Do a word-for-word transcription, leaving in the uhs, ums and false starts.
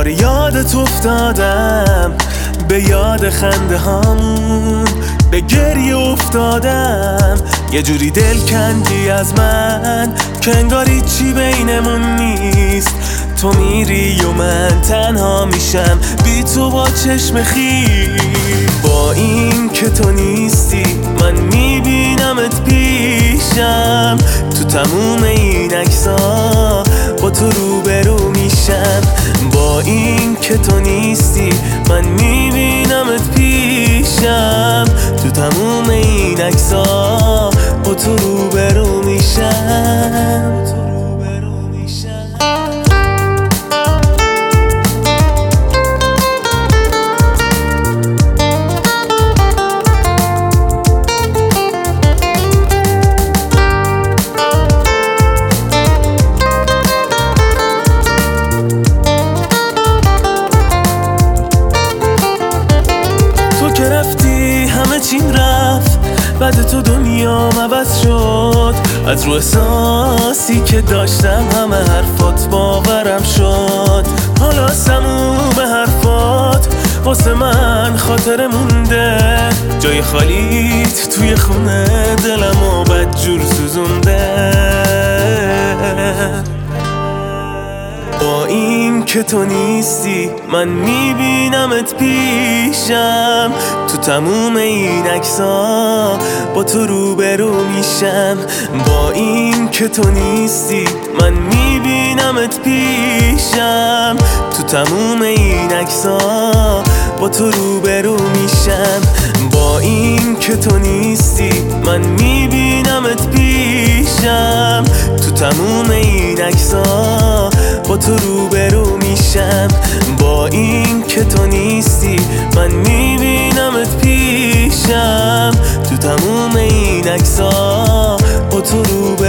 دوباره یادت افتادم، به یاد خنده هامون، به گریه افتادم. یه جوری دل کندی از من که انگار هیچی بینمون نیست. تو میری و من تنها میشم بی تو با چشم خیر. با این که تو نیستی من میبینمت پیشم، تو تموم این عکس‌ها با تو روبرو میشم. با این که تو نیستی من میبینمت پیشم، تو تموم این عکس‌ها با تو روبرو میشم. همه چیم رفت، بعد تو دنیا عوض شد. از رو احساسی که داشتم همه حرفات باورم شد. حالا سموم حرفات واسه من خاطره مونده، جای خالیت توی خونه دلمو بدجور سوزونده. با این که تو نیستی من میبینمت پیشم، تو تموم این عکس‌ها با تو روبرو میشم. با این که تو نیستی من میبینمت پیشم، تو تموم این عکس‌ها با تو روبرو میشم. با این که تو نیستی من میبینمت پیشم، تو تموم این عکس‌ها با تو روبرو میشم. با این که تو نیستی من میبینمت پیشم، تو تموم این عکس‌ها با تو روبرو